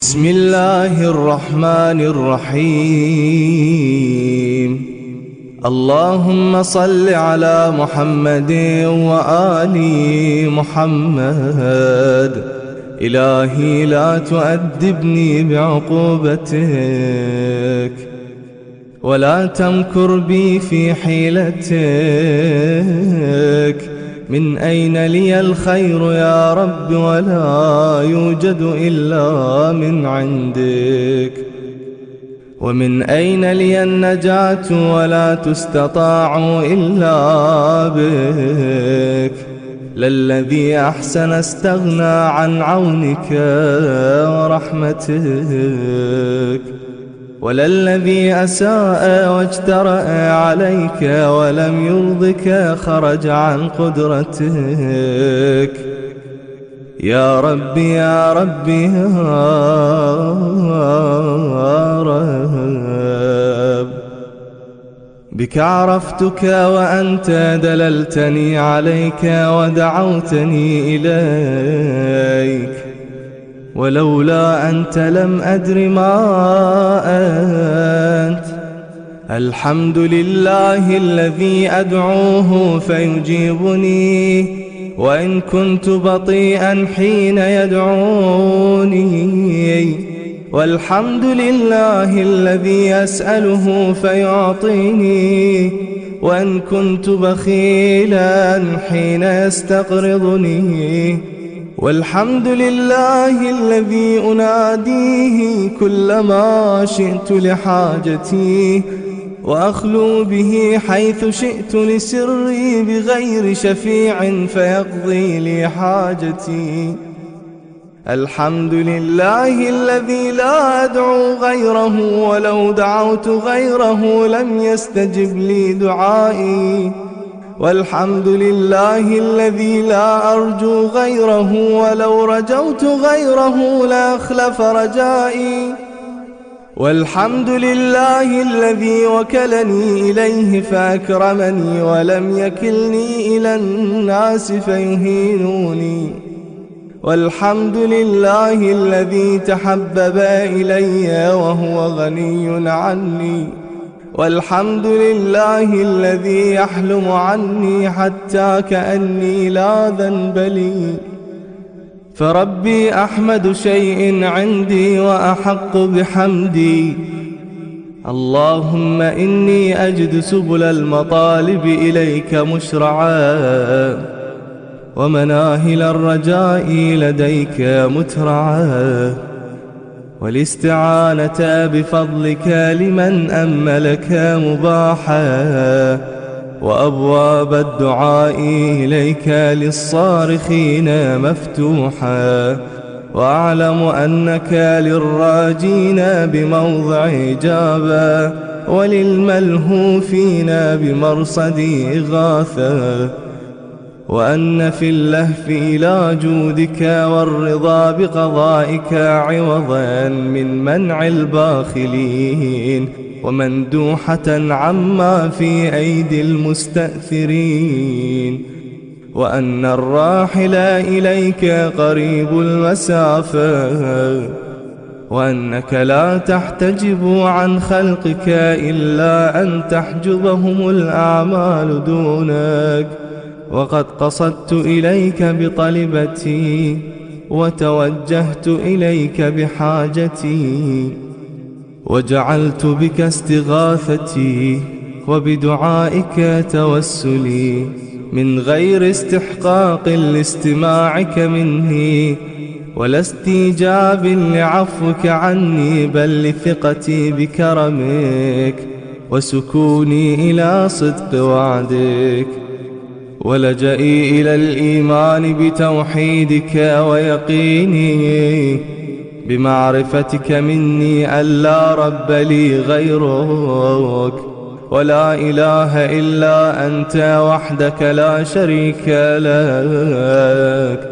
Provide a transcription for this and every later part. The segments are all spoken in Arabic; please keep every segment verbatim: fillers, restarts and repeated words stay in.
بسم الله الرحمن الرحيم. اللهم صل على محمد وآل محمد. إلهي لا تؤدبني بعقوبتك ولا تمكر بي في حيلتك. من أين لي الخير يا رب ولا يوجد إلا من عندك. ومن أين لي النجاة ولا تستطاع إلا بك. للذي أحسن استغنى عن عونك ورحمتك، وللذي أساء واجترأ عليك ولم يرضك خرج عن قدرتك. يا ربي يا ربي يا رب، بك عرفتك وأنت دللتني عليك ودعوتني إليك. ولولا أنت لم أدر ما أنت. الحمد لله الذي أدعوه فيجيبني وإن كنت بطيئا حين يدعوني. والحمد لله الذي أسأله فيعطيني وإن كنت بخيلا حين يستقرضني. والحمد لله الذي أناديه كلما شئت لحاجتي وأخلو به حيث شئت لسري بغير شفيع فيقضي لي حاجتي. الحمد لله الذي لا أدعو غيره ولو دعوت غيره لم يستجب لي دعائي. والحمد لله الذي لا أرجو غيره ولو رجوت غيره لأخلف رجائي. والحمد لله الذي وكلني إليه فأكرمني ولم يكلني إلى الناس فيهينوني. والحمد لله الذي تحبب إلي وهو غني عني. والحمد لله الذي يحلم عني حتى كأني لا ذنب لي. فربي أحمد شيء عندي وأحق بحمدي. اللهم إني أجد سبل المطالب إليك مشرعا ومناهل الرجاء لديك مترعا، والاستعانة بفضلك لمن أملك مباحا، وأبواب الدعاء إليك للصارخين مفتوحا. وأعلم أنك للراجين بموضع إجابة وللملهوفين بمرصد إغاثة، وأن في اللهف إلى جودك والرضا بقضائك عوضا من منع الباخلين ومندوحة عما في أيدي المستأثرين. وأن الراحل إليك قريب المسافة، وأنك لا تحتجب عن خلقك إلا أن تحجبهم الأعمال دونك. وقد قصدت إليك بطلبتي وتوجهت إليك بحاجتي، وجعلت بك استغاثتي وبدعائك توسلي من غير استحقاق لاستماعك مني ولا استيجاب لعفوك عني، بل لثقتي بكرمك وسكوني إلى صدق وعدك، ولجئي إلى الإيمان بتوحيدك ويقيني بمعرفتك مني أن لا رب لي غيرك ولا إله إلا أنت وحدك لا شريك لك.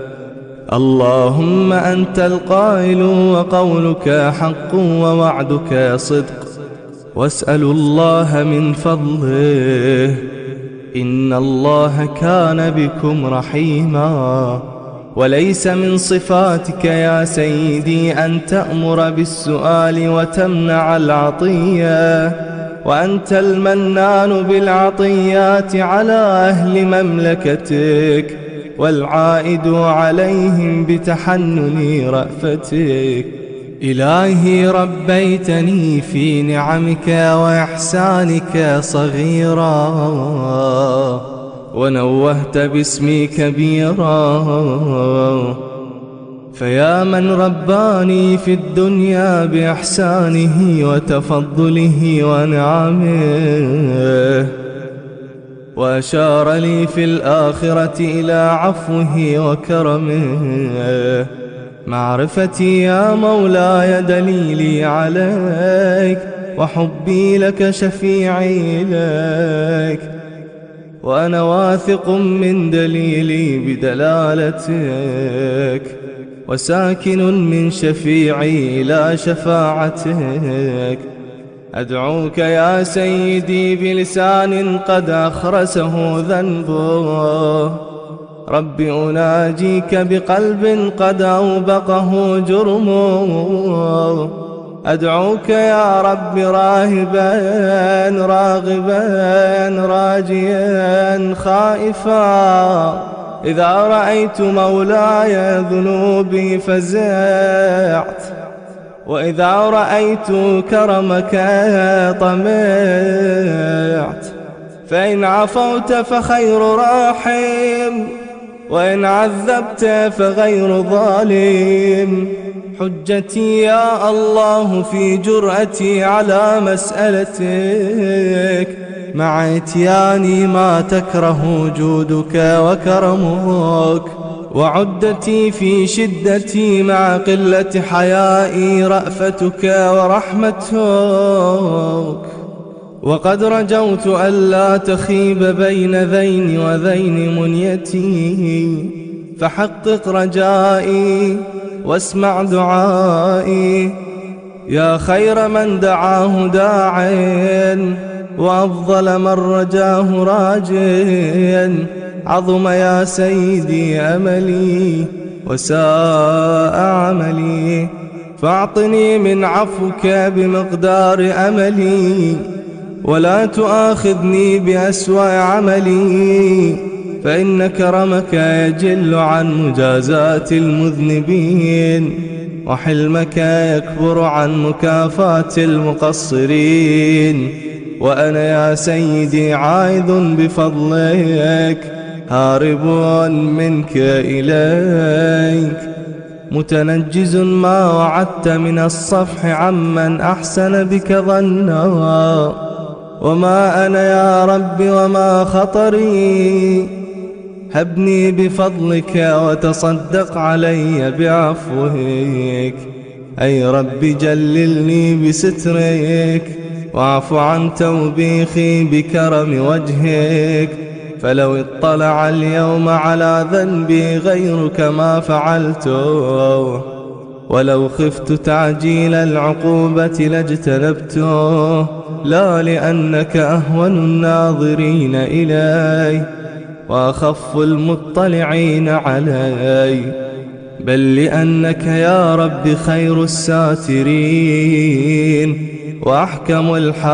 اللهم أنت القائل وقولك حق ووعدك صدق، واسأل الله من فضله. إن الله كان بكم رحيما وليس من صفاتك يا سيدي أن تأمر بالسؤال وتمنع العطية، وأنت المنان بالعطيات على أهل مملكتك، والعائد عليهم بتحنن رأفتك. إلهي ربيتني في نعمك وإحسانك صغيرا، ونوهت باسمي كبيرا، فيا من رباني في الدنيا بإحسانه وتفضله ونعمه، وأشار لي في الآخرة إلى عفوه وكرمه. معرفتي يا مولاي دليلي عليك، وحبي لك شفيعي إليك، وأنا واثق من دليلي بدلالتك، وساكن من شفيعي إلى شفاعتك. أدعوك يا سيدي بلسان قد أخرسه ذنبه، رب أناجيك بقلب قد أوبقه جرمه. أدعوك يا رب راهبا راغبا راجيا خائفا، إذا رأيت مولاي ذنوبي فزعت، وإذا رأيت كرمك طمعت. فإن عفوت فخير راحم، وإن عذبت فغير ظالم. حجتي يا الله في جرأتي على مسألتك، مع اتياني ما تكره جودك وكرمك، وعدتي في شدتي مع قلة حيائي رأفتك ورحمتك. وقد رجوت ألا تخيب بين ذين وذين منيتي، فحقق رجائي واسمع دعائي. يا خير من دعاه داع، وأفضل من رجاه راجٍ، عظم يا سيدي أملي وساء عملي، فاعطني من عفوك بمقدار أملي، ولا تؤاخذني بأسوأ عملي، فإن كرمك يجل عن مجازات المذنبين، وحلمك يكبر عن مكافاة المقصرين. وأنا يا سيدي عائذ بفضلك، هارب منك إليك، متنجز ما وعدت من الصفح عمن أحسن بك ظنا. وما أنا يا رب وما خطري، هبني بفضلك وتصدق علي بعفوك. أي رب جللني بسترك، واعف عن توبيخي بكرم وجهك. فلو اطلع اليوم على ذنبي غيرك ما فعلته، ولو خفت تعجيل العقوبة لاجتنبته، لا لأنك أهون الناظرين إلي وأخف المطلعين علي، بل لأنك يا رب خير الساترين وأحكم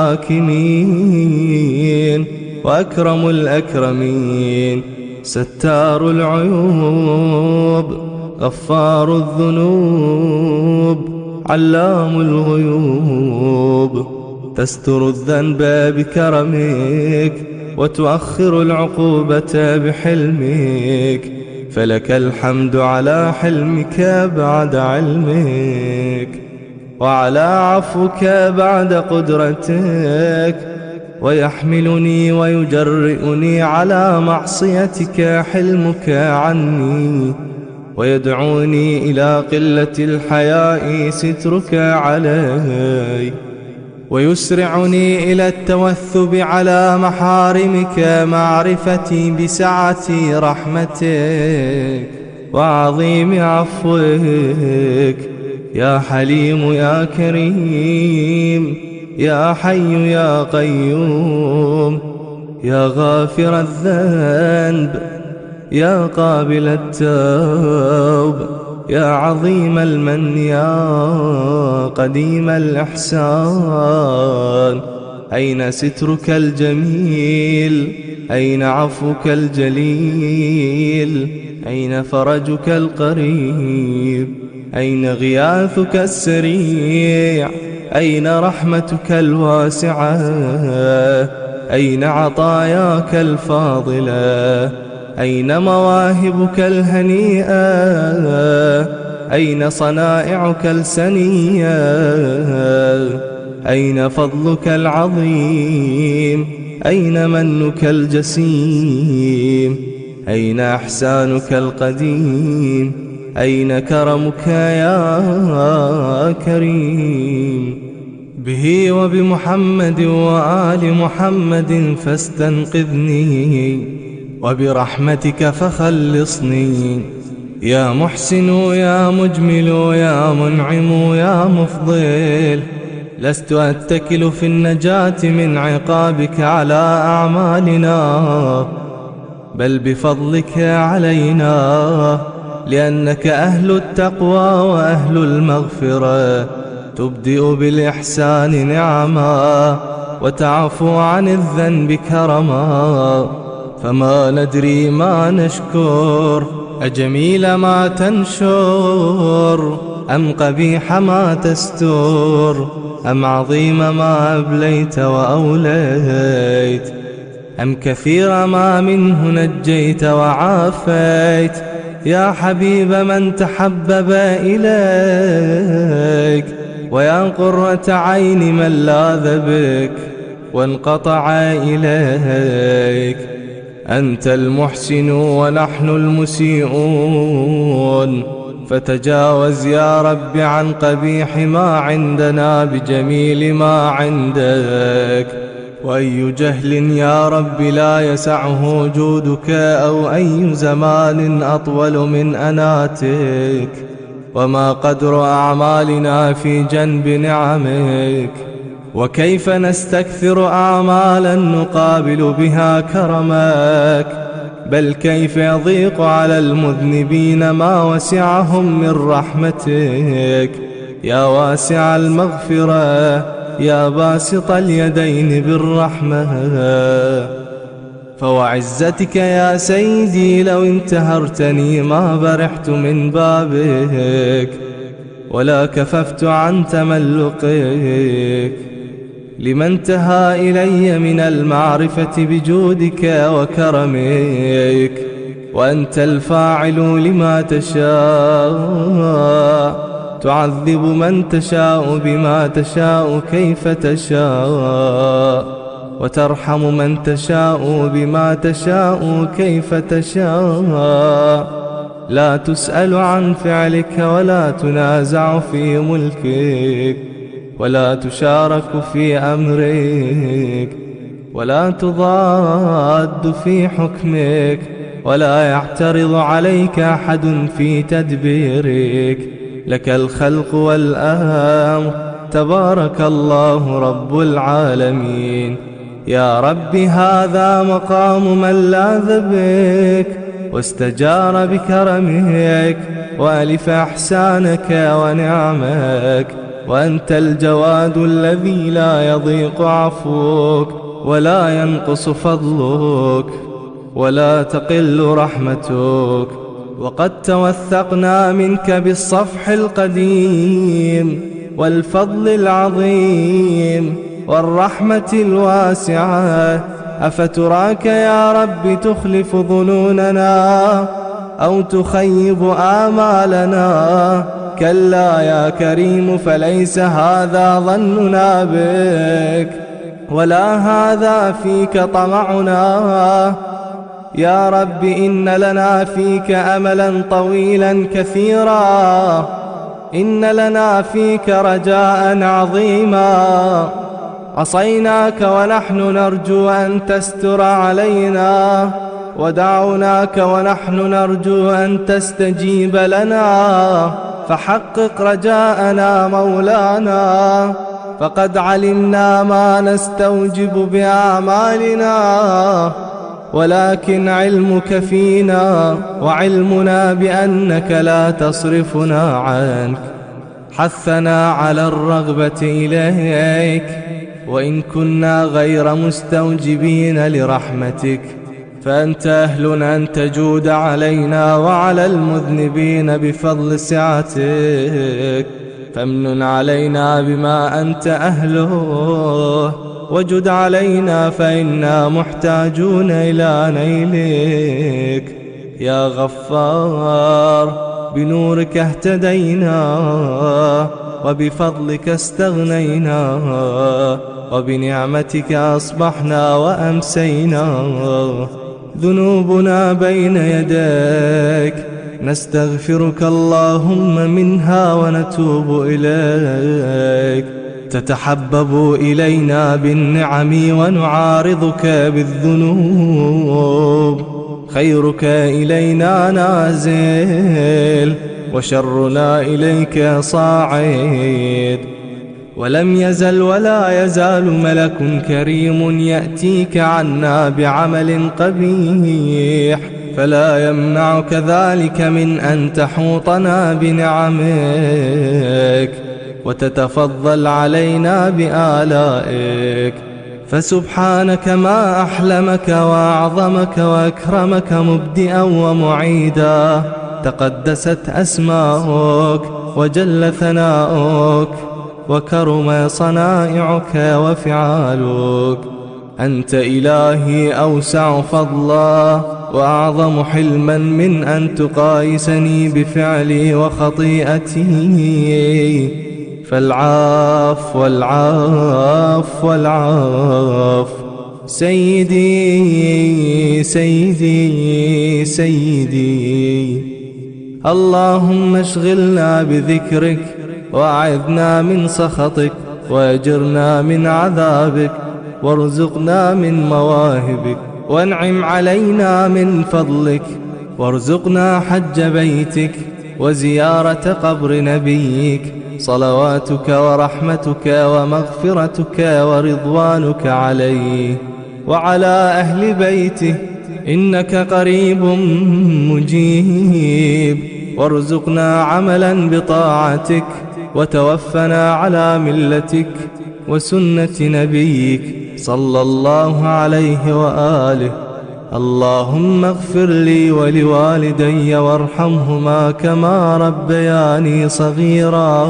الحاكمين وأكرم الأكرمين، ستار العيوب، غفار الذنوب، علام الغيوب. تستر الذنب بكرمك، وتؤخر العقوبة بحلمك، فلك الحمد على حلمك بعد علمك، وعلى عفوك بعد قدرتك. ويحملني ويجرئني على معصيتك حلمك عني، ويدعوني إلى قلة الحياء سترك علي، ويسرعني إلى التوثب على محارمك معرفتي بسعة رحمتك وعظيم عفوك. يا حليم يا كريم، يا حي يا قيوم، يا غافر الذنب، يا قابل التوب، يا عظيم المن، يا قديم الإحسان. أين سترك الجميل؟ أين عفوك الجليل؟ أين فرجك القريب؟ أين غياثك السريع؟ أين رحمتك الواسعة؟ أين عطاياك الفاضلة؟ أين مواهبك الهنيئة؟ أين صنائعك السنية؟ أين فضلك العظيم؟ أين منك الجسيم؟ أين إحسانك القديم؟ أين كرمك يا كريم؟ به وبمحمد وآل محمد فاستنقذني، وبرحمتك فخلصني. يا محسن يا مجمل يا منعم يا مفضل، لست أتكل في النجاة من عقابك على أعمالنا، بل بفضلك علينا، لأنك أهل التقوى وأهل المغفرة، تبدئ بالإحسان نعما وتعفو عن الذنب كرما. فما ندري ما نشكر، أجميل ما تنشر أم قبيح ما تستر، أم عظيم ما أبليت وأوليت، أم كثير ما منه نجيت وعافيت. يا حبيب من تحبب إليك، ويا قرة عين من لاذ بك وانقطع إليك. أنت المحسن ونحن المسيئون، فتجاوز يا رب عن قبيح ما عندنا بجميل ما عندك. وأي جهل يا رب لا يسعه جودك، أو أي زمان أطول من أناتك، وما قدر أعمالنا في جنب نعمك. وكيف نستكثر أعمالا نقابل بها كرمك، بل كيف يضيق على المذنبين ما وسعهم من رحمتك. يا واسع المغفرة، يا باسط اليدين بالرحمة، فوعزتك يا سيدي لو انتهرتني ما برحت من بابك، ولا كففت عن تملقك. لمن انتهى إلي من المعرفة بجودك وكرمك، وأنت الفاعل لما تشاء، تعذب من تشاء بما تشاء كيف تشاء، وترحم من تشاء بما تشاء كيف تشاء. لا تسأل عن فعلك، ولا تنازع في ملكك، ولا تشارك في أمرك، ولا تضاد في حكمك، ولا يعترض عليك أحد في تدبيرك. لك الخلق والأمر، تبارك الله رب العالمين. يا رب هذا مقام من لاذ بك واستجار بكرمك، وألف إحسانك ونعمك. وأنت الجواد الذي لا يضيق عفوك، ولا ينقص فضلك، ولا تقل رحمتك. وقد توثقنا منك بالصفح القديم، والفضل العظيم، والرحمة الواسعة. أفتراك يا رب تخلف ظنوننا، أو تخيب آمالنا؟ كلا يا كريم، فليس هذا ظننا بك، ولا هذا فيك طمعنا. يا رب إن لنا فيك أملا طويلا كثيرا، إن لنا فيك رجاء عظيما. عصيناك ونحن نرجو أن تستر علينا، ودعوناك ونحن نرجو أن تستجيب لنا. فحقق رجاءنا مولانا، فقد علمنا ما نستوجب بأعمالنا، ولكن علمك فينا وعلمنا بأنك لا تصرفنا عنك حثنا على الرغبة إليك، وإن كنا غير مستوجبين لرحمتك فأنت أهل أن تجود علينا وعلى المذنبين بفضل سعتك، فامنن علينا بما أنت أهله وجد علينا فإنا محتاجون إلى نيلك. يا غفار بنورك اهتدينا وبفضلك استغنينا وبنعمتك أصبحنا وأمسينا، ذنوبنا بين يديك نستغفرك اللهم منها ونتوب إليك، تتحبب إلينا بالنعم ونعارضك بالذنوب، خيرك إلينا نازل وشرنا إليك صاعد، ولم يزل ولا يزال ملك كريم يأتيك عنا بعمل قبيح، فلا يمنعك ذلك من أن تحوطنا بنعمك وتتفضل علينا بآلائك. فسبحانك ما أحلمك وأعظمك وأكرمك مبدئا ومعيدا، تقدست أسماؤك وجل ثناؤك وكرم صنائعك وفعالك. أنت إلهي أوسع فضلا وأعظم حلما من أن تقايسني بفعلي وخطيئتي، فالعاف والعاف والعاف. سيدي سيدي سيدي، اللهم اشغلنا بذكرك وأعذنا من سخطك وأجرنا من عذابك وارزقنا من مواهبك وانعم علينا من فضلك، وارزقنا حج بيتك وزيارة قبر نبيك، صلواتك ورحمتك ومغفرتك ورضوانك عليه وعلى أهل بيته، إنك قريب مجيب. وارزقنا عملا بطاعتك وتوفنا على ملتك وسنة نبيك صلى الله عليه وآله. اللهم اغفر لي ولوالدي وارحمهما كما ربياني صغيرا،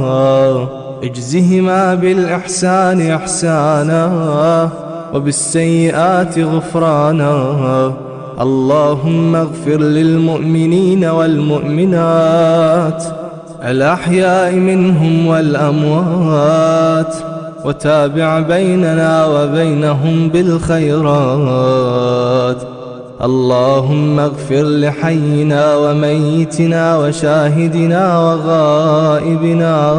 اجزهما بالإحسان إحسانا وبالسيئات غفرانا. اللهم اغفر للمؤمنين والمؤمنات الأحياء منهم والأموات، وتابع بيننا وبينهم بالخيرات. اللهم اغفر لحينا وميتنا وشاهدنا وغائبنا،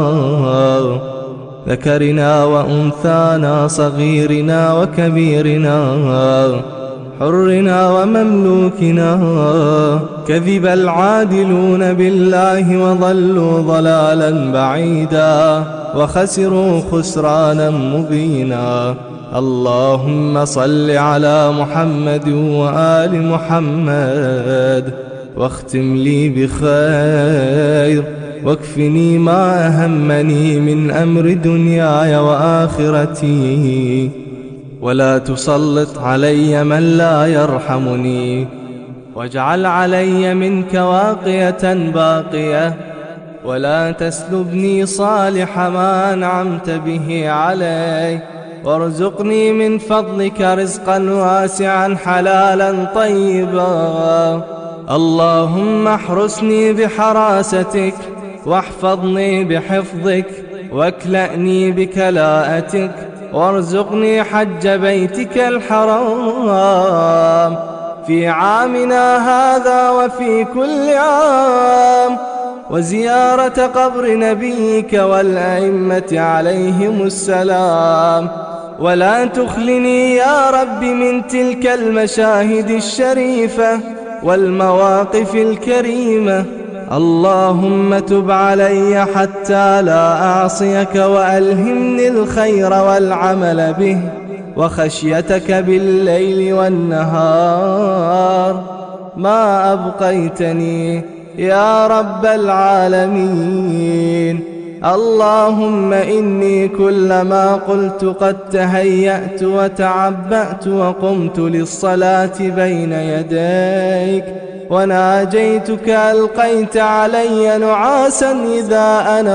ذكرنا وأنثانا، صغيرنا وكبيرنا، حرنا ومملوكنا. كذب العادلون بالله وضلوا ضلالا بعيدا وخسروا خسرانا مبينا. اللهم صل على محمد وآل محمد واختم لي بخير، واكفني ما أهمني من أمر دنياي وآخرتي، ولا تسلط علي من لا يرحمني، واجعل علي منك واقية باقية، ولا تسلبني صالح ما أنعمت به علي، وارزقني من فضلك رزقا واسعا حلالا طيبا. اللهم احرسني بحراستك واحفظني بحفظك واكلأني بكلاءتك، وارزقني حج بيتك الحرام في عامنا هذا وفي كل عام، وزيارة قبر نبيك والأئمة عليهم السلام. ولا تخلني يا رب من تلك المشاهد الشريفة والمواقف الكريمة. اللهم تب علي حتى لا أعصيك، وألهمني الخير والعمل به، وخشيتك بالليل والنهار ما أبقيتني يا رب العالمين. اللهم إني كلما قلت قد تهيأت وتعبأت وقمت للصلاة بين يديك وناجيتك ألقيت علي نعاسا إذا أنا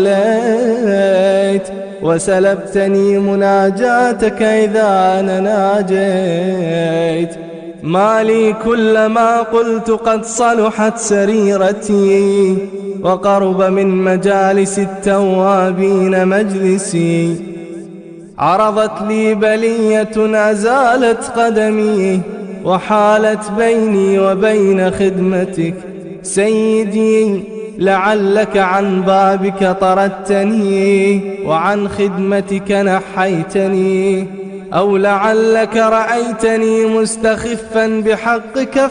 صليت، وسلبتني مناجاتك إذا أنا ناجيت. ما لي كلما قلت قد صلحت سريرتي وقرب من مجالس التوابين مجلسي، عرضت لي بلية أزالت قدمي وحالت بيني وبين خدمتك. سيدي لعلك عن بابك طردتني وعن خدمتك نحيتني، أو لعلك رأيتني مستخفا بحقك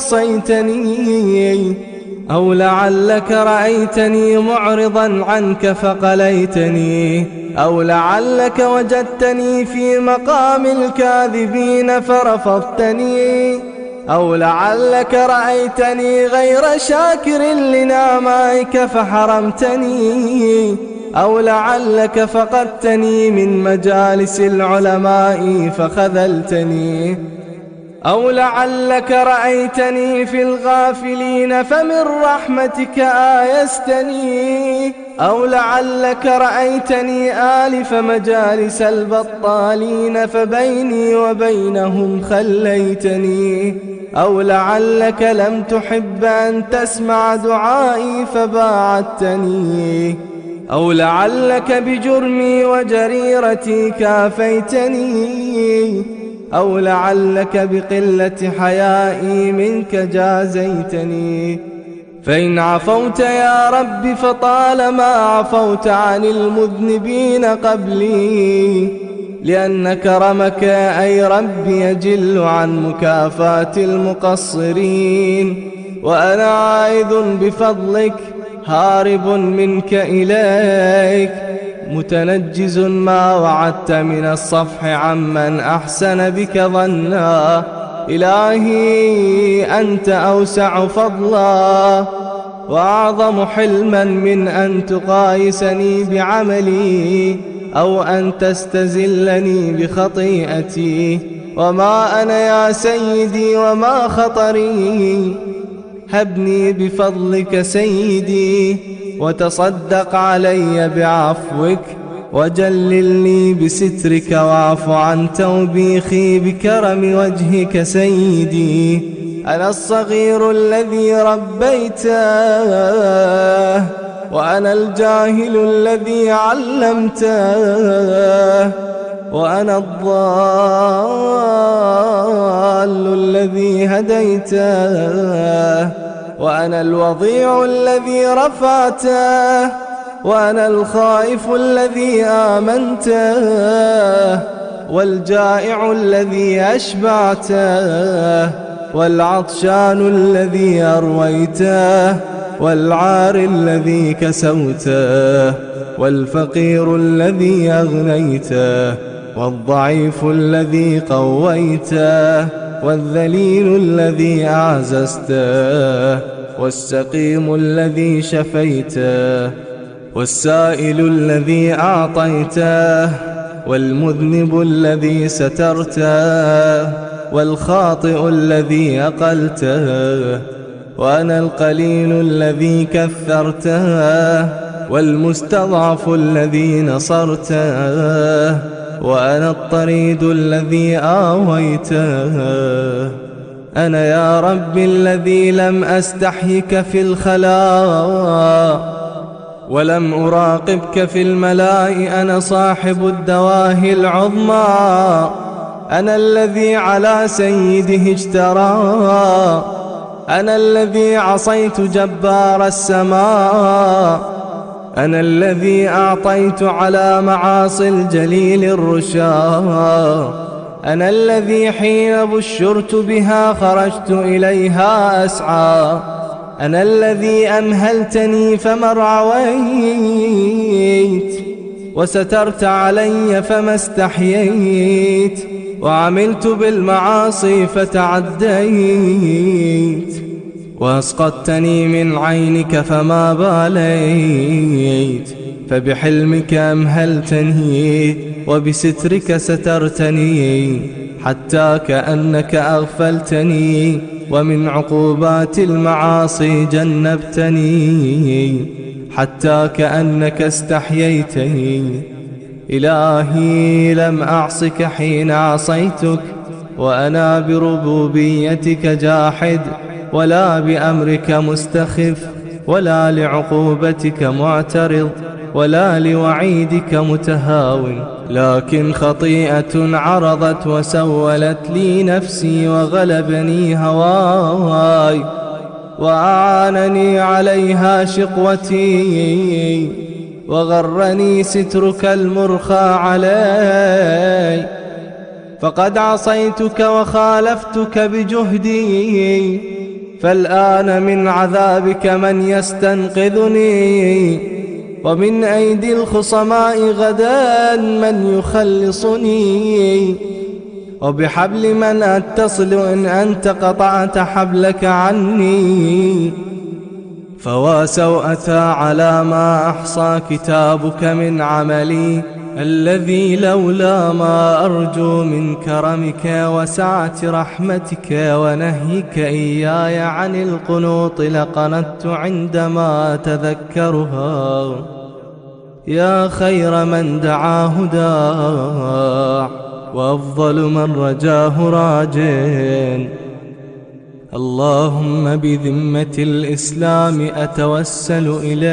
فأقصيتني، أو لعلك رأيتني معرضا عنك فقليتني، أو لعلك وجدتني في مقام الكاذبين فرفضتني، أو لعلك رأيتني غير شاكر لنعمائك فحرمتني، أو لعلك فقدتني من مجالس العلماء فخذلتني، أو لعلك رأيتني في الغافلين فمن رحمتك آيستني، أو لعلك رأيتني آلف مجالس البطالين فبيني وبينهم خليتني، أو لعلك لم تحب أن تسمع دعائي فباعدتني، أو لعلك بجرمي وجريرتي كافيتني، أو لعلك بقلة حيائي منك جازيتني. فإن عفوت يا رب فطالما عفوت عن المذنبين قبلي، لأن كرمك أي رب يجل عن مكافاة المقصرين، وأنا عائذ بفضلك هارب منك إليك، متنجز ما وعدت من الصفح عمن أحسن بك ظنا. إلهي أنت أوسع فضلا وأعظم حلما من أن تقايسني بعملي أو أن تستزلني بخطيئتي. وما أنا يا سيدي وما خطري، هبني بفضلك سيدي وتصدق علي بعفوك، وجللني بسترك واعف عن توبيخي بكرم وجهك سيدي. أنا الصغير الذي ربيته، وأنا الجاهل الذي علمته، وأنا الضال الذي هديته، وأنا الوضيع الذي رفعته، وأنا الخائف الذي آمنته، والجائع الذي أشبعته، والعطشان الذي أرويته، والعار الذي كسوته، والفقير الذي أغنيته، والضعيف الذي قويته، والذليل الذي أعززته، والسقيم الذي شفيته، والسائل الذي أعطيته، والمذنب الذي سترته، والخاطئ الذي أقلته، وأنا القليل الذي كثرته، والمستضعف الذي نصرته، وأنا الطريد الذي آويته. أنا يا رب الذي لم أستحيك في الخلاء ولم أراقبك في الملاء، أنا صاحب الدواهي العظمى، أنا الذي على سيده اجترى، أنا الذي عصيت جبار السماء، أنا الذي أعطيت على معاصي الجليل الرشا، أنا الذي حين بشرت بها خرجت إليها أسعى، أنا الذي أمهلتني فما رعويت، وسترت علي فما استحييت، وعملت بالمعاصي فتعديت، وأسقطتني من عينك فما باليت، فبحلمك أمهلتني وبسترك سترتني، حتى كأنك أغفلتني ومن عقوبات المعاصي جنبتني، حتى كأنك استحييتني. إلهي لم أعصك حين عصيتك، وأنا بربوبيتك جاحد، ولا بأمرك مستخف، ولا لعقوبتك معترض، ولا لوعيدك متهاون، لكن خطيئة عرضت وسولت لي نفسي، وغلبني هواي، وأعانني عليها شقوتي، وغرني سترك المرخى علي، فقد عصيتك وخالفتك بجهدي، فالآن من عذابك من يستنقذني، ومن أيدي الخصماء غدا من يخلصني، وبحبل من أتصل إن أنت قطعت حبلك عني. فوا سوءة على ما أحصى كتابك من عملي، الذي لولا ما أرجو من كرمك وسعة رحمتك ونهيك إياي عن القنوط لقنطت عندما أتذكرها. يا خير من دعا هداه، وأفضل من رجاه راجٍ. اللهم بذمة الإسلام أتوسل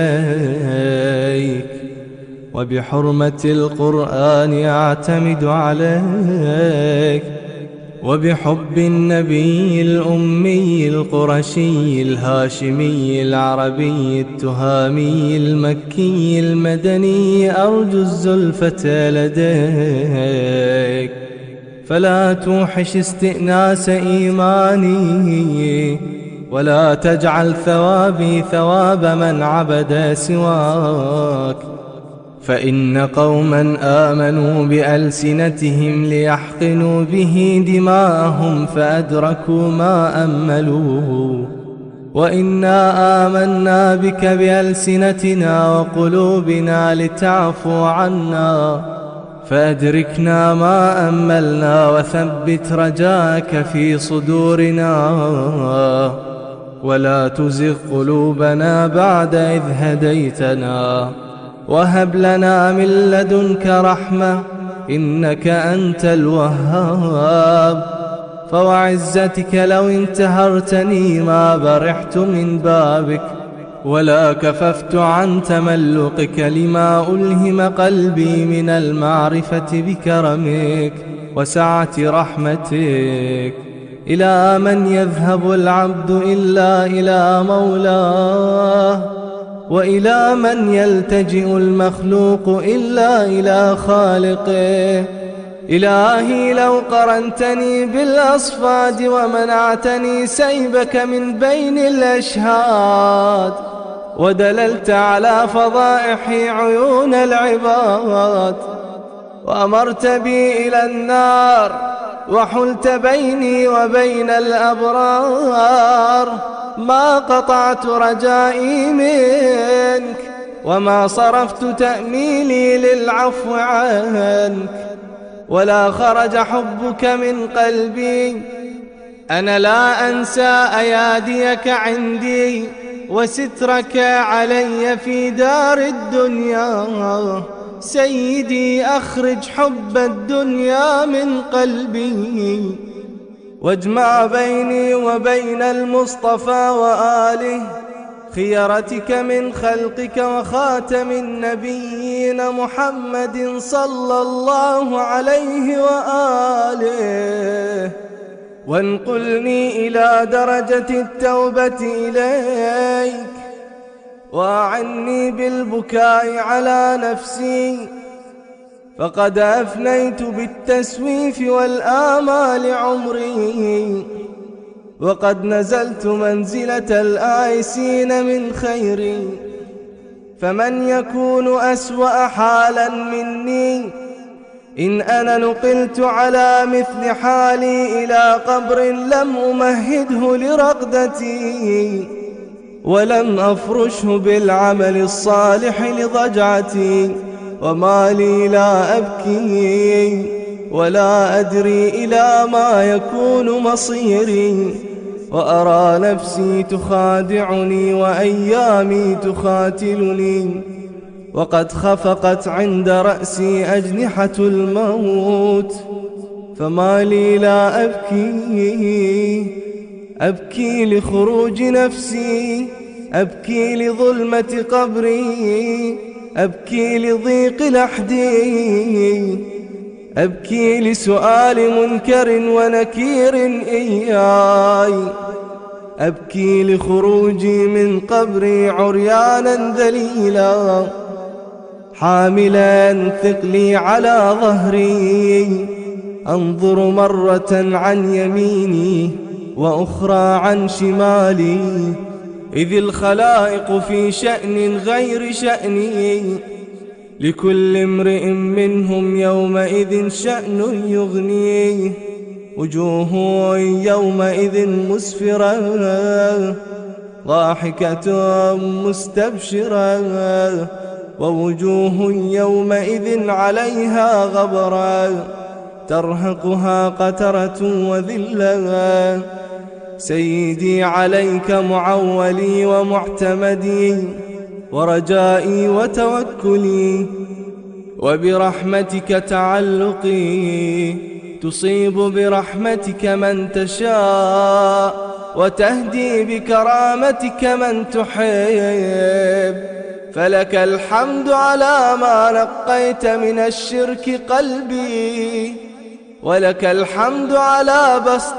إليك، وبحرمة القرآن أعتمد عليك، وبحب النبي الأمي القرشي الهاشمي العربي التهامي المكي المدني أرجو الزلفة لديك، فلا توحش استئناس إيماني، ولا تجعل ثوابي ثواب من عبد سواك. فإن قوما آمنوا بألسنتهم ليحقنوا به دماءهم فأدركوا ما أملوه، وإنا آمنا بك بألسنتنا وقلوبنا لتعفو عنا، فأدركنا ما أملنا وثبت رجاك في صدورنا، ولا تزغ قلوبنا بعد إذ هديتنا، وهب لنا من لدنك رحمة إنك أنت الوهاب. فوعزتك لو انتهرتني ما برحت من بابك، ولا كففت عن تملقك لما ألهم قلبي من المعرفة بكرمك وسعة رحمتك. إلى من يذهب العبد إلا إلى مولاه، وإلى من يلتجئ المخلوق إلا إلى خالقه. إلهي لو قرنتني بالأصفاد ومنعتني سيبك من بين الأشهاد، ودللت على فضائح عيون العباد، وأمرت بي إلى النار، وحلت بيني وبين الأبرار، ما قطعت رجائي منك، وما صرفت تأميلي للعفو عنك، ولا خرج حبك من قلبي. أنا لا أنسى أياديك عندي، وسترك علي في دار الدنيا. سيدي أخرج حب الدنيا من قلبي، واجمع بيني وبين المصطفى وآله، خيرتك من خلقك وخاتم النبيين محمد صلى الله عليه وآله، وانقلني إلى درجة التوبة إليك، وأعني بالبكاء على نفسي، فقد أفنيت بالتسويف والآمال عمري، وقد نزلت منزلة الآيسين من خيري. فمن يكون أسوأ حالا مني إن أنا نقلت على مثل حالي إلى قبر لم أمهده لرقدتي ولم أفرشه بالعمل الصالح لضجعتي، وما لي لا أبكي ولا أدري إلى ما يكون مصيري، وأرى نفسي تخادعني وأيامي تخاتلني، وقد خفقت عند رأسي أجنحة الموت، فما لي لا أبكي أبكي لخروج نفسي، أبكي لظلمة قبري، أبكي لضيق لحدي، أبكي لسؤال منكر ونكير إياي، أبكي لخروجي من قبري عريانا ذليلا حاملا ثقلي على ظهري، أنظر مرة عن يميني وأخرى عن شمالي، إذ الخلائق في شأن غير شأني، لكل امرئ منهم يومئذ شأن يغنيه، وجوه يومئذ مسفرة ضاحكة مستبشرة، ووجوه يومئذ عليها غبرة ترهقها قترة وذلة. سيدي عليك معولي ومعتمدي ورجائي وتوكلي، وبرحمتك تعلقي، تصيب برحمتك من تشاء وتهدي بكرامتك من تحب، فلك الحمد على ما نقيت من الشرك قلبي، ولك الحمد على بسط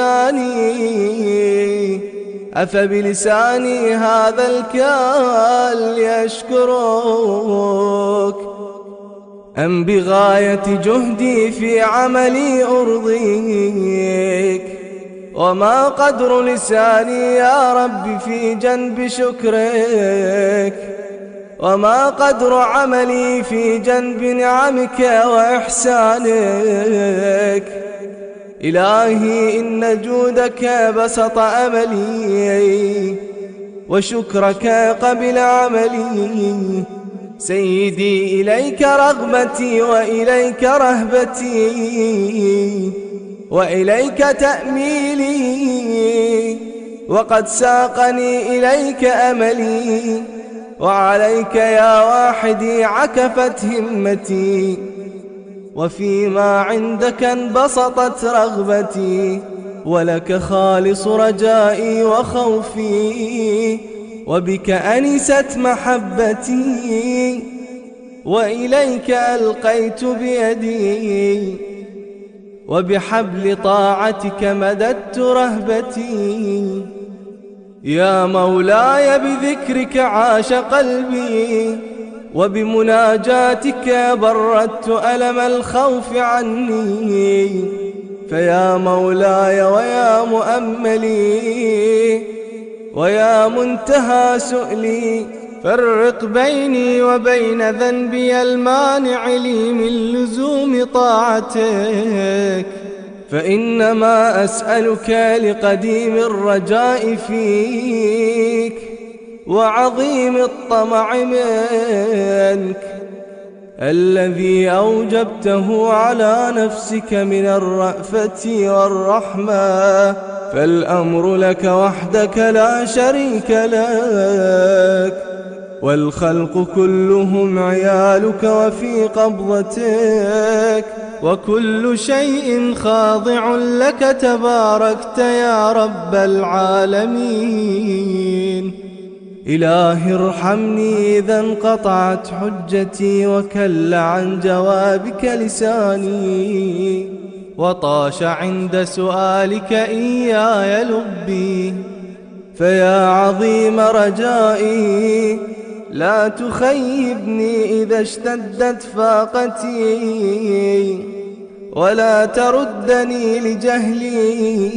لساني، أفبلساني هذا الكال يشكرك أم بغاية جهدي في عملي أرضيك؟ وما قدر لساني يا رب في جنب شكرك، وما قدر عملي في جنب نعمك وإحسانك؟ إلهي إن جودك بسط أملي وشكرك قبل عملي، سيدي إليك رغبتي وإليك رهبتي وإليك تأميلي، وقد ساقني إليك أملي، وعليك يا واحدي عكفت همتي، وفيما عندك انبسطت رغبتي، ولك خالص رجائي وخوفي، وبك أنست محبتي، وإليك ألقيت بيدي، وبحبل طاعتك مددت رهبتي. يا مولاي بذكرك عاش قلبي، وبمناجاتك بردت ألم الخوف عني، فيا مولاي ويا مؤملي ويا منتهى سؤلي، فرق بيني وبين ذنبي المانع لي من لزوم طاعتك، فإنما أسألك لقديم الرجاء فيك وعظيم الطمع منك، الذي أوجبته على نفسك من الرأفة والرحمة، فالأمر لك وحدك لا شريك لك، والخلق كلهم عيالك وفي قبضتك، وكل شيء خاضع لك تباركت يا رب العالمين. إلهي ارحمني إذا انقطعت حجتي وكل عن جوابك لساني، وطاش عند سؤالك إياي لبي، فيا عظيم رجائي لا تخيبني إذا اشتدت فاقتي، ولا تردني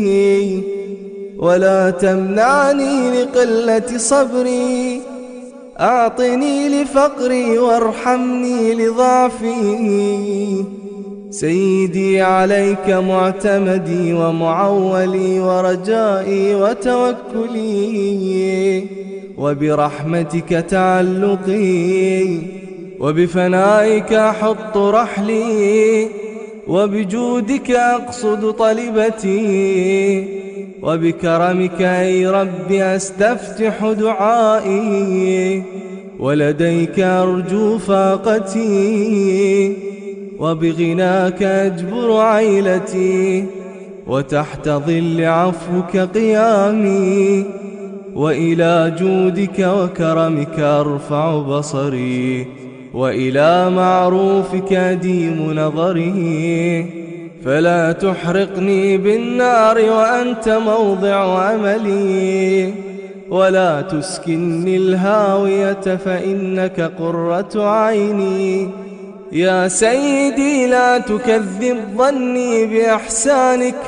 لجهلي، ولا تمنعني لقلة صبري، أعطني لفقري وارحمني لضعفي. سيدي عليك معتمدي ومعولي ورجائي وتوكلي، وبرحمتك تعلقي، وبفنائك أحط رحلي، وبجودك أقصد طلبتي، وبكرمك أي رب أستفتح دعائي، ولديك أرجو فاقتي، وبغناك أجبر عيلتي، وتحت ظل عفوك قيامي، وإلى جودك وكرمك أرفع بصري، وإلى معروفك أديم نظري. فلا تحرقني بالنار وأنت موضع أملي، ولا تسكنني الهاوية فإنك قرة عيني. يا سيدي لا تكذب ظني بإحسانك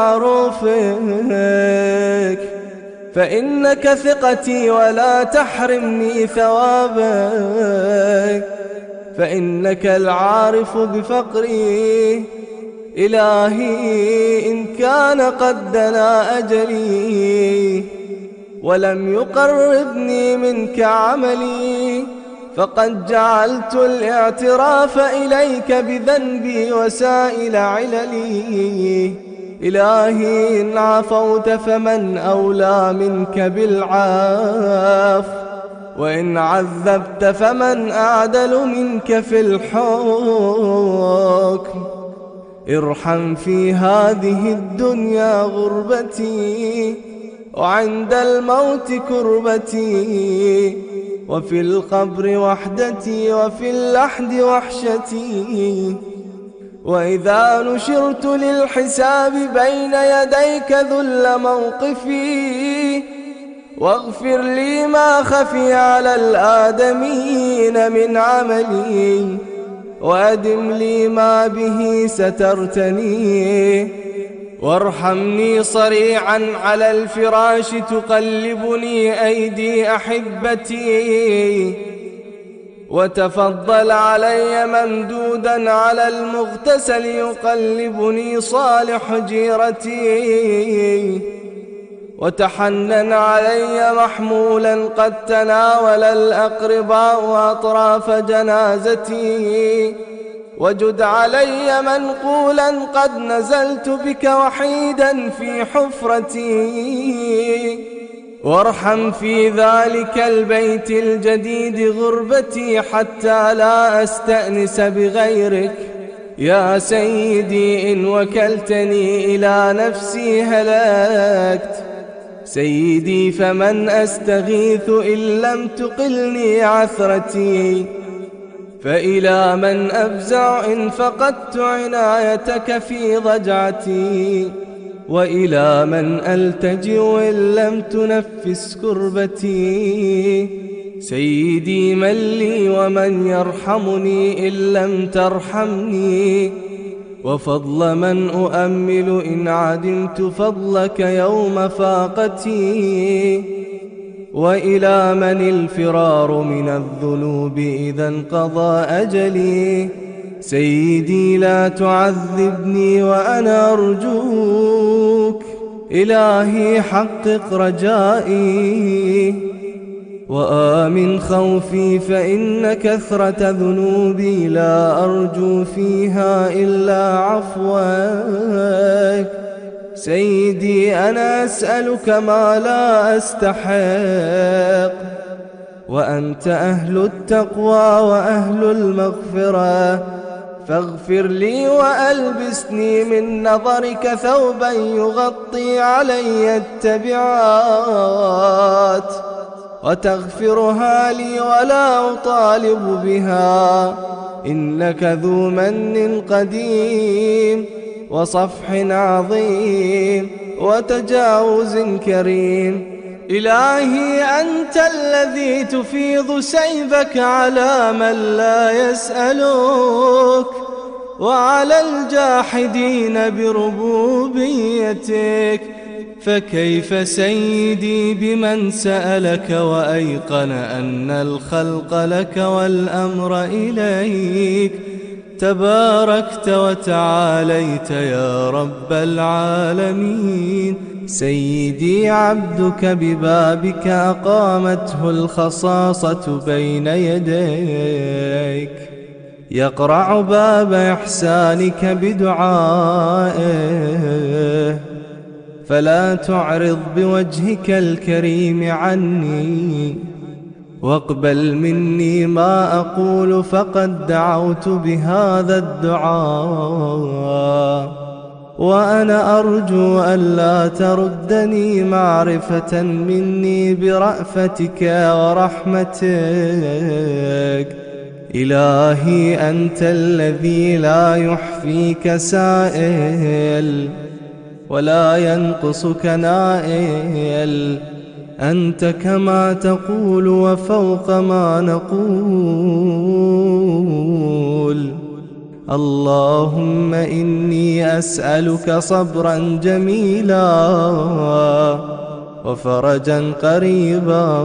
ومعروفك، فإنك ثقتي ولا تحرمني ثوابك، فإنك العارف بفقري. إلهي إن كان قد دنا أجلي ولم يقربني منك عملي، فقد جعلت الاعتراف إليك بذنبي وسائل عللي. إلهي إن عفوت فمن أولى منك بالعاف، وإن عذبت فمن أعدل منك في الحكم. ارحم في هذه الدنيا غربتي، وعند الموت كربتي، وفي القبر وحدتي، وفي اللحد وحشتي. وإذا نشرت للحساب بين يديك ذل موقفي، واغفر لي ما خفي على الآدمين من عملي، وأدم لي ما به سترتني. وارحمني صريعا على الفراش تقلبني أيدي أحبتي، وتفضل علي ممدودا على المغتسل يقلبني صالح جيرتي، وتحنن علي محمولا قد تناول الأقرباء أطراف جنازتي، وجد علي منقولا قد نزلت بك وحيدا في حفرتي. وارحم في ذلك البيت الجديد غربتي حتى لا أستأنس بغيرك. يا سيدي إن وكلتني إلى نفسي هلكت، سيدي فمن أستغيث إن لم تقلني عثرتي. فإلى من أفزع إن فقدت عنايتك في ضجعتي، وإلى من ألتجئ إن لم تنفس كربتي. سيدي من لي ومن يرحمني إن لم ترحمني، وفضل من أؤمل إن عدمت فضلك يوم فاقتي. وإلى من الفرار من الذنوب إذا انقضى أجلي. سيدي لا تعذبني وأنا أرجوك، إلهي حقق رجائي وآمن خوفي، فإن كثرة ذنوبي لا أرجو فيها إلا عفوك. سيدي أنا أسألك ما لا أستحق، وأنت أهل التقوى وأهل المغفرة، فاغفر لي وألبسني من نظرك ثوبا يغطي علي التبعات، وتغفرها لي ولا أطالب بها، إنك ذو من قديم وصفح عظيم وتجاوز كريم. إلهي أنت الذي تفيض سيفك على من لا يسألك، وعلى الجاحدين بربوبيتك. فكيف سيدي بمن سألك وأيقن أن الخلق لك والأمر إليك؟ تباركت وتعاليت يا رب العالمين. سيدي عبدك ببابك أقامته الخصاصة بين يديك، يقرع باب إحسانك بدعائه، فلا تعرض بوجهك الكريم عني، واقبل مني ما أقول، فقد دعوت بهذا الدعاء، وأنا أرجو ألا تردني معرفة مني برأفتك ورحمتك. إلهي أنت الذي لا يحفيك سائل ولا ينقصك نائل، أنت كما تقول وفوق ما نقول. اللهم إني أسألك صبرا جميلا وفرجا قريبا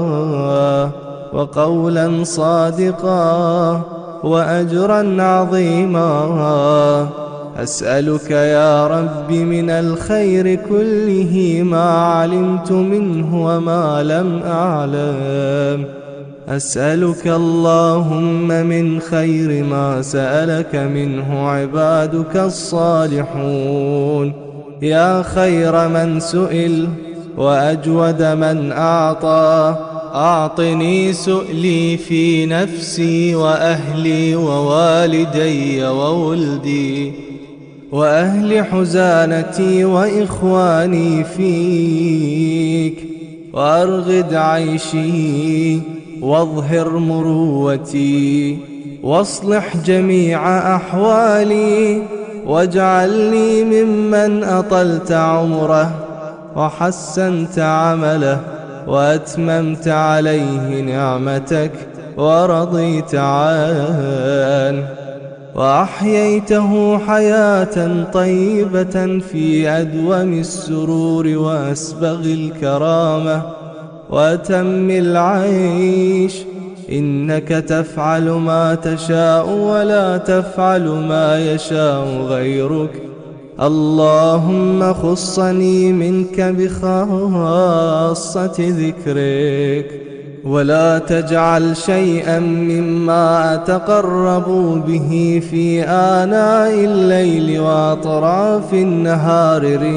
وقولا صادقا وأجرا عظيما. أسألك يا رب من الخير كله ما علمت منه وما لم أعلم. أسألك اللهم من خير ما سألك منه عبادك الصالحون، يا خير من سئل وأجود من أعطى. أعطني سؤلي في نفسي وأهلي ووالدي وولدي وأهل حزانتي وإخواني فيك، وأرغد عيشي واظهر مروتي، واصلح جميع أحوالي، واجعلني ممن أطلت عمره وحسنت عمله وأتممت عليه نعمتك ورضيت عنه، وأحييته حياة طيبة في أدوم السرور وأسبغ الكرامة وأتم العيش. إنك تفعل ما تشاء ولا تفعل ما يشاء غيرك. اللهم خصني منك بخاصة ذكرك، ولا تجعل شيئا مما أتقرب به في آناء الليل وأطراف النهار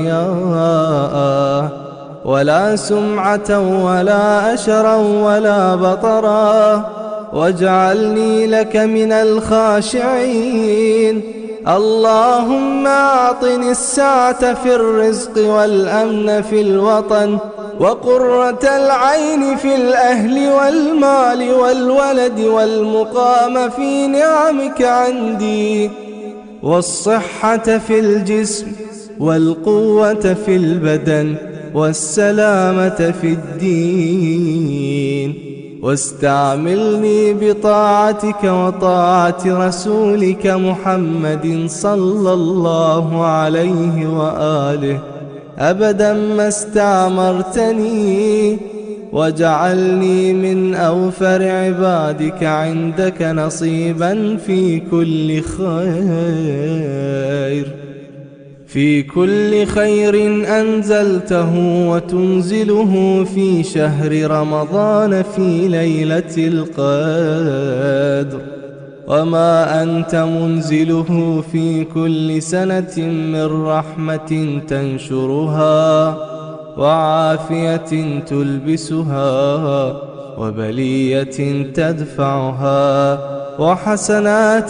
رياء، ولا سمعة ولا أشرا ولا بطرا، واجعلني لك من الخاشعين. اللهم أعطني السعة في الرزق والأمن في الوطن وقرة العين في الأهل والمال والولد والمقام في نعمك عندي، والصحة في الجسم والقوة في البدن والسلامة في الدين. واستعملني بطاعتك وطاعة رسولك محمد صلى الله عليه وآله أبدا ما استعمرتني، واجعلني من أوفر عبادك عندك نصيبا في كل خير، في كل خير أنزلته وتنزله في شهر رمضان في ليلة القدر، وما أنت منزله في كل سنة من رحمة تنشرها وعافية تلبسها وبلية تدفعها وحسنات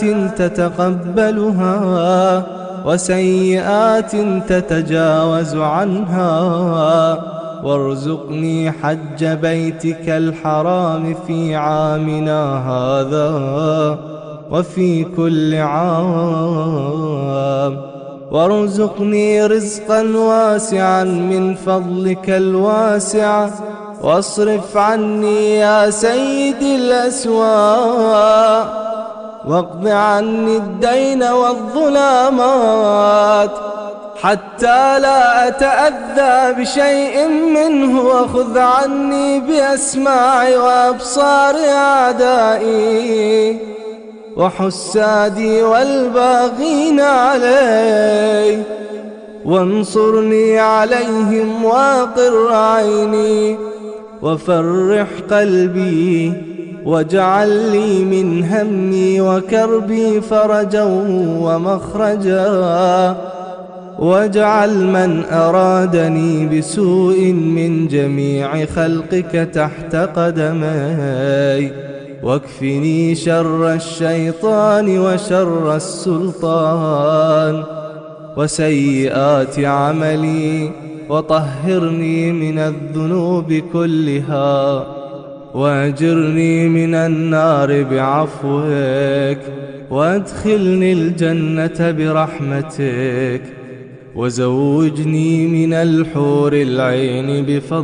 تتقبلها وسيئات تتجاوز عنها. وارزقني حج بيتك الحرام في عامنا هذا وفي كل عام، وارزقني رزقا واسعا من فضلك الواسع، واصرف عني يا سيدي الأسواء، واقض عني الدين والظلامات، حتى لا أتأذى بشيء منه، وخذ عني بأسماعي وأبصار أعدائي وحسادي والباغين علي، وانصرني عليهم وأقر عيني وفرح قلبي، واجعل لي من همي وكربي فرجا ومخرجا، واجعل من أرادني بسوء من جميع خلقك تحت قدمي، واكفني شر الشيطان وشر السلطان وسيئات عملي، وطهرني من الذنوب كلها، واجرني من النار بعفوك، وادخلني الجنة برحمتك، وزوجني من الحور العين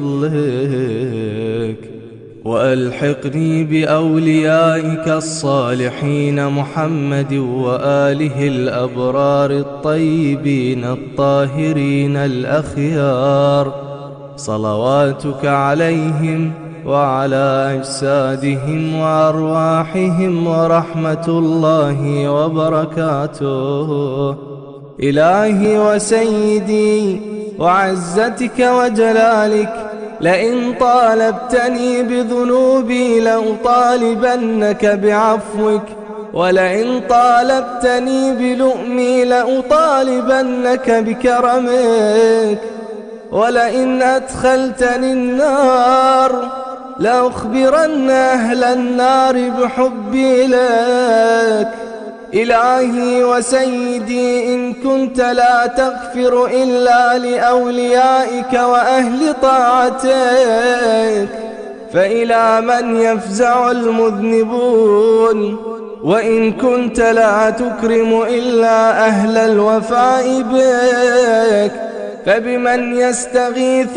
بفضلك، وألحقني بأوليائك الصالحين محمد وآله الأبرار الطيبين الطاهرين الأخيار، صلواتك عليهم وعلى أجسادهم وأرواحهم ورحمة الله وبركاته. إلهي وسيدي وعزتك وجلالك، لئن طالبتني بذنوبي لأطالبنك بعفوك، ولئن طالبتني بلؤمي لأطالبنك بكرمك، ولئن أدخلتني النار لأخبرن أهل النار بحبي لك. إلهي وسيدي، إن كنت لا تغفر إلا لأوليائك وأهل طاعتك، فإلى من يفزع المذنبون؟ وإن كنت لا تكرم إلا أهل الوفاء بك، فبمن يستغيث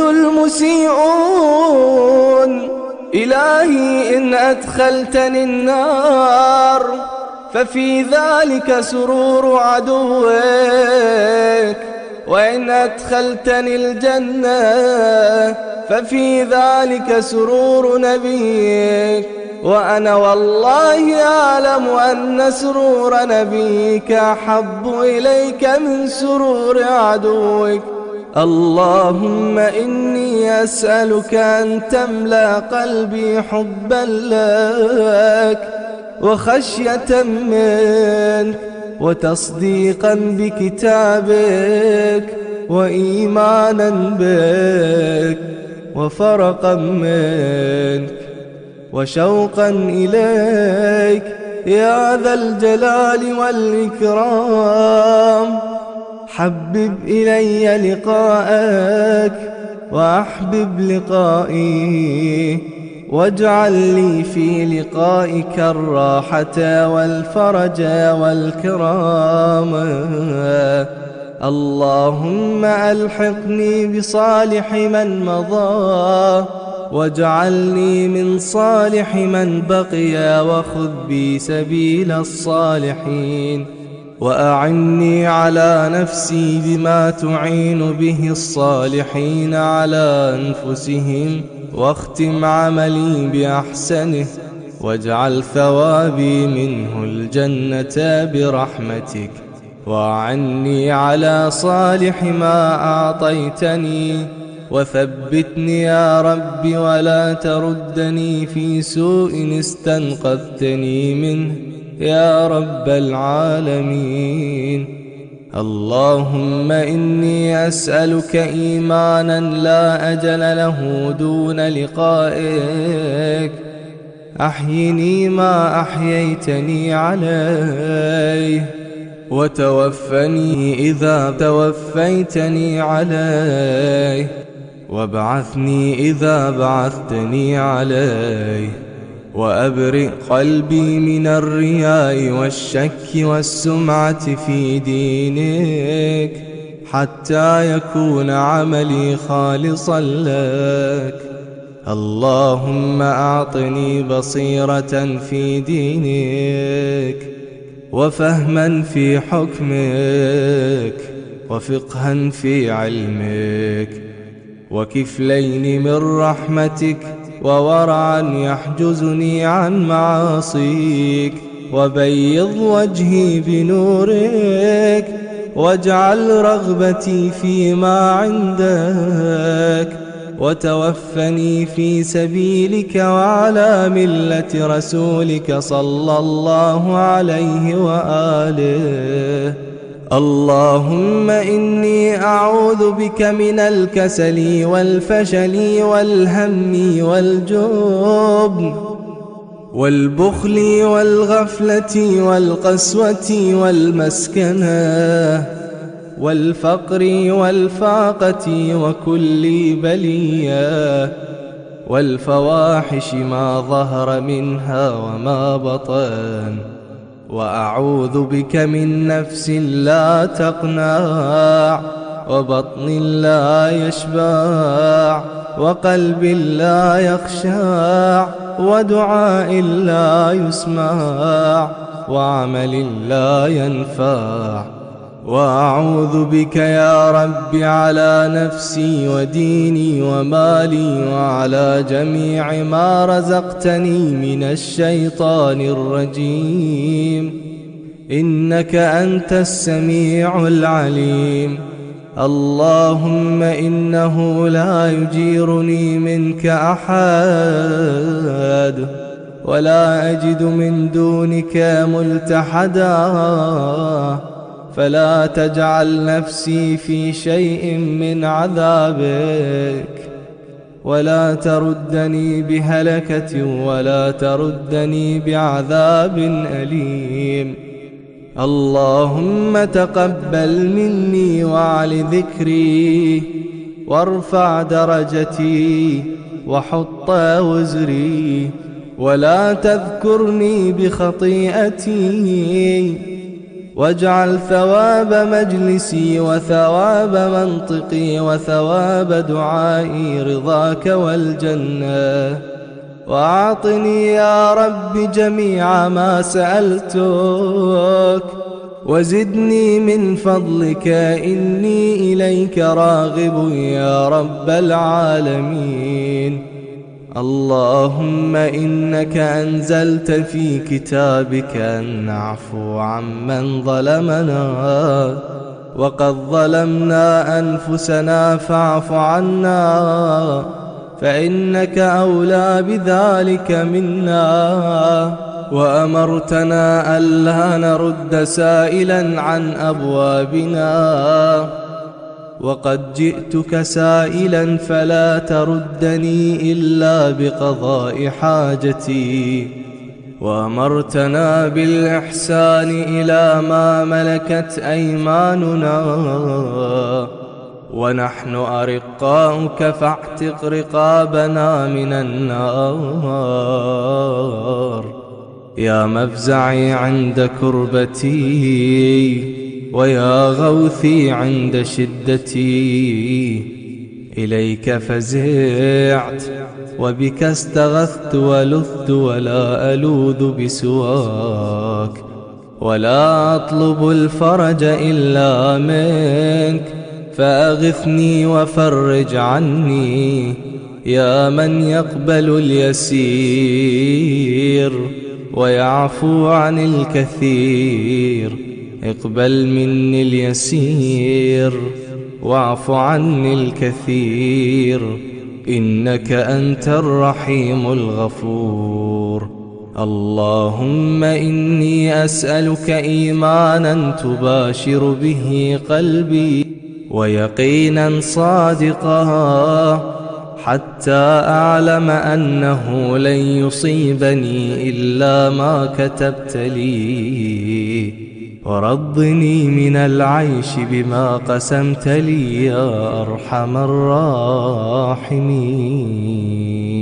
المسيئون؟ إلهي إن أدخلتني النار ففي ذلك سرور عدوك، وإن أدخلتني الجنة ففي ذلك سرور نبيك، وأنا والله أعلم أن سرور نبيك أحب إليك من سرور عدوك. اللهم إني أسألك أن تملأ قلبي حبا لك وخشية منك وتصديقا بكتابك وإيمانا بك وفرقا منك وشوقا إليك يا ذا الجلال والإكرام. حبب إلي لقاءك وأحبب لقائي، واجعل لي في لقائك الراحة والفرج والكرام. اللهم ألحقني بصالح من مضى، واجعلني من صالح من بقي، وخذ بي سبيل الصالحين، وأعني على نفسي بما تعين به الصالحين على أنفسهم، واختم عملي بأحسنه، واجعل ثوابي منه الجنة برحمتك، وأعني على صالح ما أعطيتني، وثبتني يا رب ولا تردني في سوء استنقذتني منه يا رب العالمين. اللهم إني أسألك إيمانا لا أجل له دون لقائك، أحيني ما أحييتني عليه، وتوفني إذا توفيتني عليه، وابعثني إذا بعثتني عليه، وأبرئ قلبي من الرياء والشك والسمعة في دينك، حتى يكون عملي خالصا لك. اللهم أعطني بصيرة في دينك، وفهما في حكمك، وفقها في علمك، وكفلين من رحمتك، وورعا يحجزني عن معاصيك، وبيض وجهي بنورك، واجعل رغبتي فيما عندك، وتوفني في سبيلك وعلى ملة رسولك صلى الله عليه وآله. اللهم إني أعوذ بك من الكسل والفشل والهم والجبن والبخل والغفلة والقسوة والمسكنة والفقر والفاقة وكل بلية والفواحش ما ظهر منها وما بطن. وأعوذ بك من نفس لا تقنع، وبطن لا يشبع، وقلب لا يخشع، ودعاء لا يسمع، وعمل لا ينفع. وأعوذ بك يا رب على نفسي وديني ومالي وعلى جميع ما رزقتني من الشيطان الرجيم، إنك أنت السميع العليم. اللهم إنه لا يجيرني منك أحد، ولا أجد من دونك ملتحدا، فلا تجعل نفسي في شيء من عذابك، ولا تردني بهلكة، ولا تردني بعذاب أليم. اللهم تقبل مني وعل ذكري، وارفع درجتي، وحط وزري، ولا تذكرني بخطيئتي، واجعل ثواب مجلسي وثواب منطقي وثواب دعائي رضاك والجنة. وأعطني يا رب جميع ما سألتك، وزدني من فضلك، إني إليك راغب يا رب العالمين. اللهم إنك أنزلت في كتابك أن نعفو عمن ظلمنا، وقد ظلمنا أنفسنا فاعف عنا، فإنك أولى بذلك منا. وأمرتنا ألا نرد سائلا عن أبوابنا، وقد جئتك سائلا فلا تردني إلا بقضاء حاجتي. وأمرتنا بالإحسان إلى ما ملكت أيماننا، ونحن أرقاؤك فاعتق رقابنا من النار. يا مفزعي عند كربتي، ويا غوثي عند شدتي، إليك فزعت وبك استغثت ولذت، ولا ألوذ بسواك، ولا أطلب الفرج إلا منك، فأغثني وفرج عني. يا من يقبل اليسير ويعفو عن الكثير، اقبل مني اليسير واعف عني الكثير، إنك أنت الرحيم الغفور. اللهم إني أسألك إيمانا تباشر به قلبي، ويقينا صادقا، حتى أعلم أنه لن يصيبني إلا ما كتبت لي، ورضني من العيش بما قسمت لي يا أرحم الراحمين.